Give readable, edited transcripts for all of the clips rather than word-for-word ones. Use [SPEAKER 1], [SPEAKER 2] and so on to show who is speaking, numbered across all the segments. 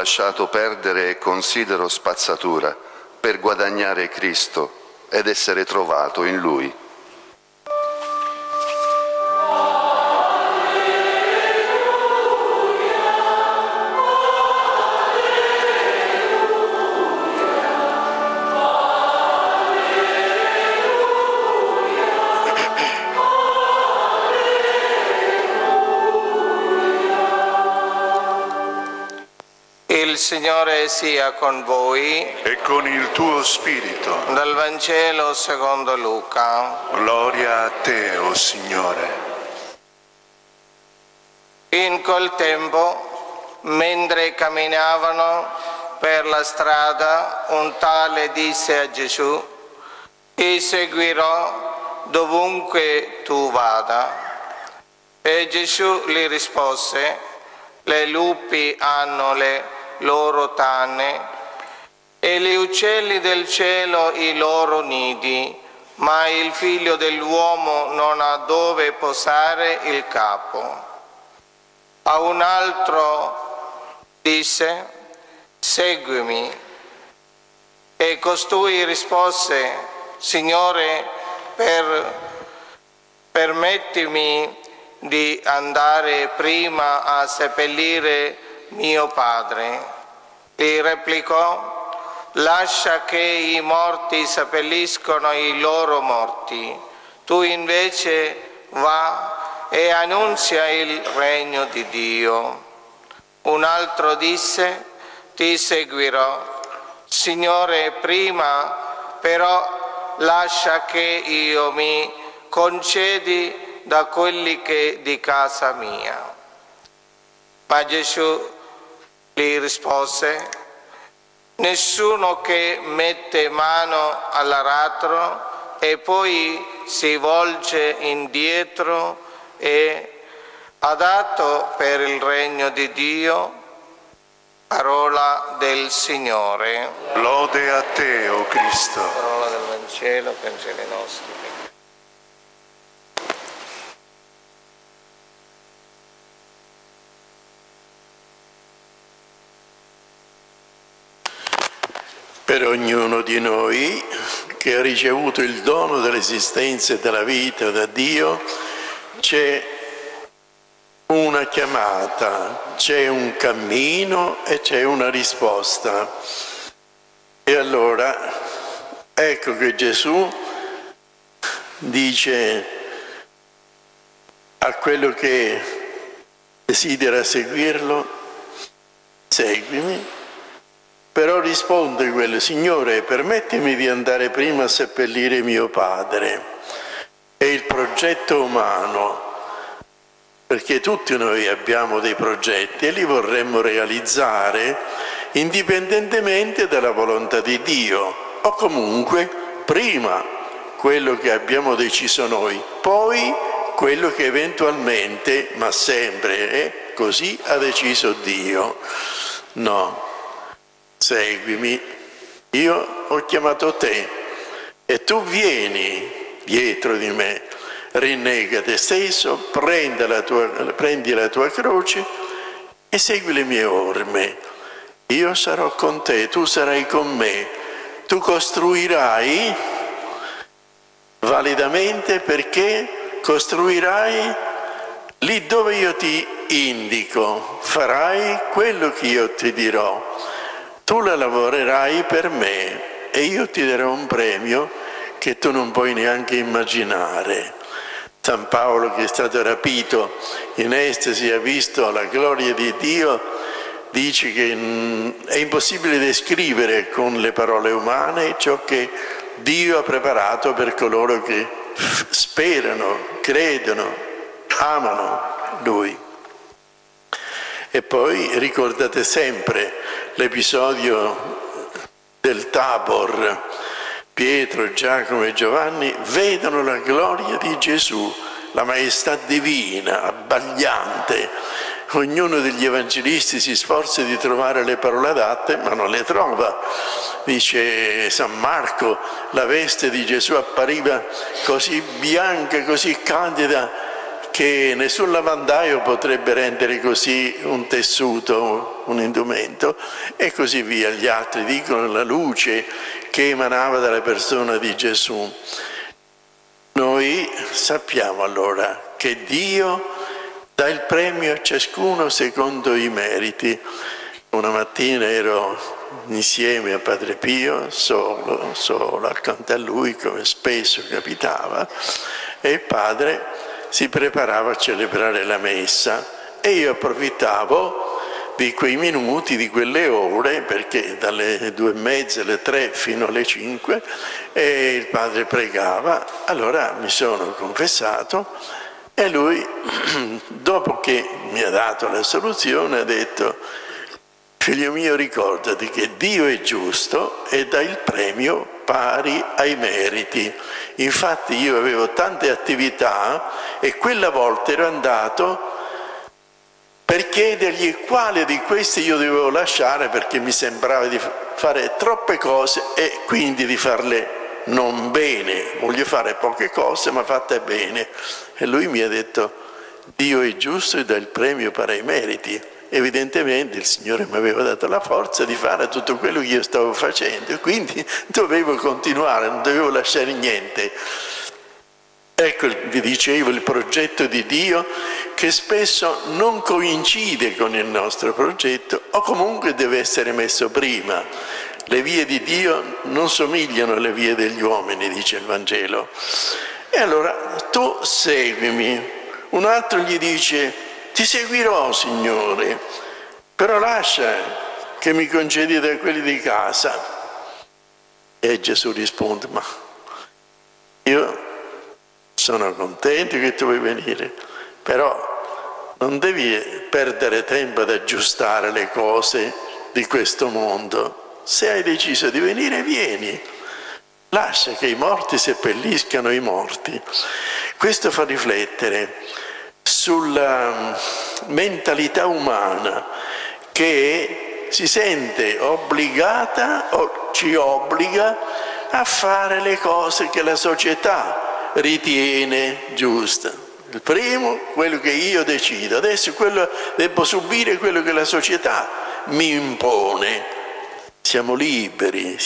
[SPEAKER 1] lasciato perdere e considero spazzatura per guadagnare Cristo ed essere trovato in Lui.
[SPEAKER 2] Il Signore sia con voi.
[SPEAKER 3] E con il tuo spirito.
[SPEAKER 2] Dal Vangelo secondo Luca.
[SPEAKER 3] Gloria a te, o Signore.
[SPEAKER 2] In quel tempo, mentre camminavano per la strada, un tale disse a Gesù: ti seguirò dovunque tu vada. E Gesù gli rispose: le lupi hanno le loro tane e gli uccelli del cielo i loro nidi, ma il figlio dell'uomo non ha dove posare il capo. A un altro disse: seguimi. E costui rispose: Signore, permettimi di andare prima a seppellire mio padre. Gli replicò: lascia che i morti seppelliscono i loro morti, tu invece va e annunzia il regno di Dio. Un altro disse: ti seguirò, Signore, prima però lascia che io mi concedi da quelli che di casa mia. Ma Gesù gli rispose: nessuno che mette mano all'aratro e poi si volge indietro è adatto per il regno di Dio. Parola del Signore.
[SPEAKER 3] Lode a te, o Cristo.
[SPEAKER 2] Parola del Vangelo, Vangeli nostri.
[SPEAKER 4] Per ognuno di noi che ha ricevuto il dono dell'esistenza e della vita da Dio c'è una chiamata, c'è un cammino e c'è una risposta. E allora ecco che Gesù dice a quello che desidera seguirlo: seguimi. Però risponde quello: Signore, permettimi di andare prima a seppellire mio padre. È il progetto umano, perché tutti noi abbiamo dei progetti e li vorremmo realizzare indipendentemente dalla volontà di Dio, o comunque prima quello che abbiamo deciso noi, poi quello che eventualmente, ma sempre così ha deciso Dio. No. Seguimi, io ho chiamato te e tu vieni dietro di me, rinnega te stesso, prendi la tua croce e segui le mie orme. Io sarò con te, tu sarai con me, tu costruirai validamente, perché costruirai lì dove io ti indico, farai quello che io ti dirò. Tu la lavorerai per me e io ti darò un premio che tu non puoi neanche immaginare. San Paolo, che è stato rapito in estasi, ha visto la gloria di Dio, dice che è impossibile descrivere con le parole umane ciò che Dio ha preparato per coloro che sperano, credono, amano Lui. E poi ricordate sempre l'episodio del Tabor. Pietro, Giacomo e Giovanni vedono la gloria di Gesù, la maestà divina, abbagliante. Ognuno degli evangelisti si sforza di trovare le parole adatte, ma non le trova. Dice San Marco: la veste di Gesù appariva così bianca, così candida, che nessun lavandaio potrebbe rendere così un tessuto, un indumento, e così via. Gli altri dicono la luce che emanava dalla persona di Gesù. Noi sappiamo allora che Dio dà il premio a ciascuno secondo i meriti. Una mattina ero insieme a Padre Pio, solo, accanto a lui, come spesso capitava, e il padre si preparava a celebrare la messa e io approfittavo di quei minuti, di quelle ore, perché dalle 2:30 alle 3 fino alle 5 e il padre pregava. Allora mi sono confessato e lui, dopo che mi ha dato la soluzione, ha detto: figlio mio, ricordati che Dio è giusto e dà il premio pari ai meriti. Infatti io avevo tante attività e quella volta ero andato per chiedergli quale di queste io dovevo lasciare, perché mi sembrava di fare troppe cose e quindi di farle non bene. Voglio fare poche cose ma fatte bene. E lui mi ha detto: Dio è giusto e dà il premio pari ai meriti. Evidentemente il Signore mi aveva dato la forza di fare tutto quello che io stavo facendo e quindi dovevo continuare, non dovevo lasciare niente. Ecco, vi dicevo, il progetto di Dio che spesso non coincide con il nostro progetto o comunque deve essere messo prima. Le vie di Dio non somigliano alle vie degli uomini, dice il Vangelo. E allora tu seguimi. Un altro gli dice: ti seguirò, Signore, però lascia che mi concedi da quelli di casa. E Gesù risponde: ma io sono contento che tu vuoi venire, però non devi perdere tempo ad aggiustare le cose di questo mondo. Se hai deciso di venire, vieni. Lascia che i morti seppelliscano i morti. Questo fa riflettere sulla mentalità umana che si sente obbligata o ci obbliga a fare le cose che la società ritiene giuste. Il primo, quello che io decido, adesso devo subire quello che la società mi impone. Siamo liberi,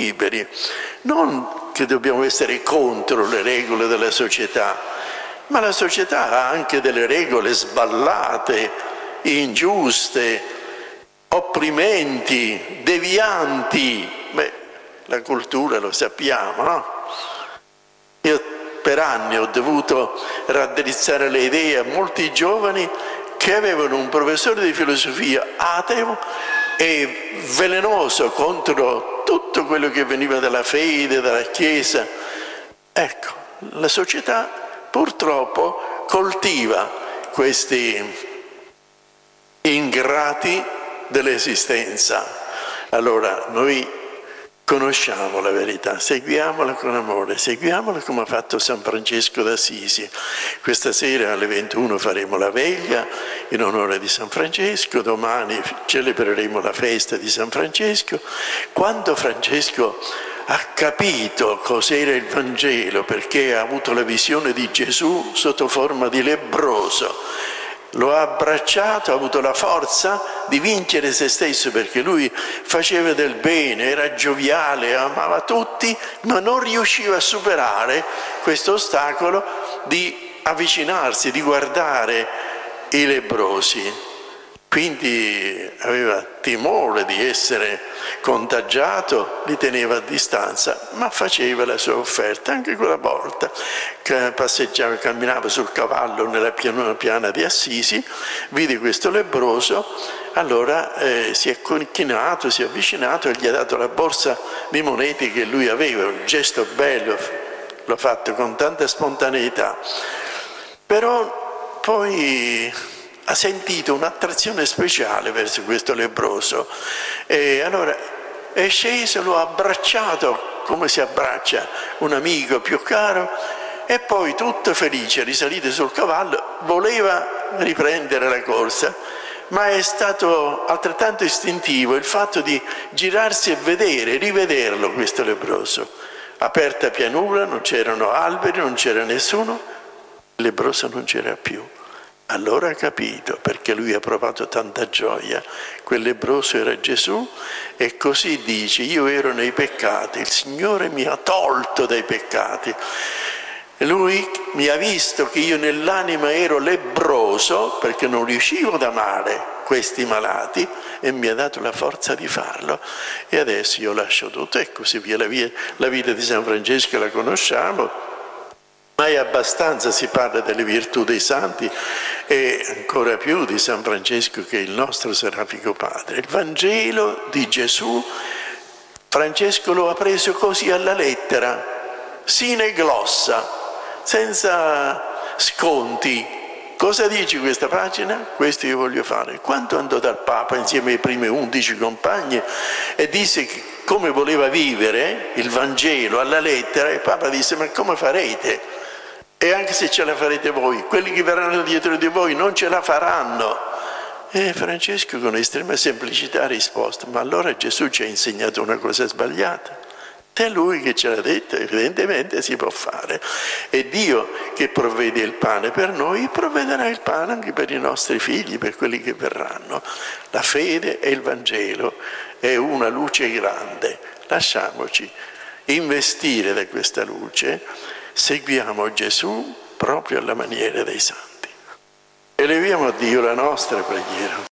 [SPEAKER 4] non che dobbiamo essere contro le regole della società, ma la società ha anche delle regole sballate, ingiuste, opprimenti, devianti. La cultura lo sappiamo, no? Io per anni ho dovuto raddrizzare le idee a molti giovani che avevano un professore di filosofia ateo e velenoso contro tutto quello che veniva dalla fede, dalla Chiesa. Ecco, la società purtroppo coltiva questi ingrati dell'esistenza. Allora noi conosciamo la verità, seguiamola con amore, seguiamola come ha fatto San Francesco d'Assisi. Questa sera alle 21 faremo la veglia in onore di San Francesco, domani celebreremo la festa di San Francesco. Quando Francesco ha capito cos'era il Vangelo, perché ha avuto la visione di Gesù sotto forma di lebbroso, lo ha abbracciato, ha avuto la forza di vincere se stesso, perché lui faceva del bene, era gioviale, amava tutti, ma non riusciva a superare questo ostacolo di avvicinarsi, di guardare i lebbrosi. Quindi aveva timore di essere contagiato, li teneva a distanza, ma faceva la sua offerta. Anche quella volta che passeggiava, camminava sul cavallo nella piana di Assisi, vide questo lebbroso, allora si è chinato, si è avvicinato e gli ha dato la borsa di monete che lui aveva, un gesto bello, l'ha fatto con tanta spontaneità. Però poi ha sentito un'attrazione speciale verso questo lebbroso e allora è sceso, lo ha abbracciato come si abbraccia un amico più caro e poi tutto felice, risalito sul cavallo, voleva riprendere la corsa, ma è stato altrettanto istintivo il fatto di girarsi e rivederlo questo lebbroso. Aperta pianura, non c'erano alberi, non c'era nessuno. il lebbroso non c'era più. Allora ha capito, perché lui ha provato tanta gioia, quel lebbroso era Gesù, e così dice: io ero nei peccati, il Signore mi ha tolto dai peccati. Lui mi ha visto che io nell'anima ero lebbroso, perché non riuscivo ad amare questi malati, e mi ha dato la forza di farlo. E adesso io lascio tutto e così via. La vita di San Francesco la conosciamo. Mai abbastanza si parla delle virtù dei santi, e ancora più di San Francesco, che è il nostro serafico padre. Il Vangelo di Gesù Francesco lo ha preso così alla lettera, sine glossa, senza sconti. Cosa dice questa pagina? Questo io voglio fare. Quando andò dal Papa insieme ai primi 11 compagni e disse come voleva vivere il Vangelo alla lettera, il Papa disse: ma come farete? E anche se ce la farete voi, quelli che verranno dietro di voi non ce la faranno. E Francesco con estrema semplicità ha risposto: ma allora Gesù ci ha insegnato una cosa sbagliata. È lui che ce l'ha detto, evidentemente si può fare. E Dio che provvede il pane per noi, provvederà il pane anche per i nostri figli, per quelli che verranno. La fede e il Vangelo è una luce grande. Lasciamoci investire da questa luce. Seguiamo Gesù proprio alla maniera dei santi. Eleviamo a Dio la nostra preghiera.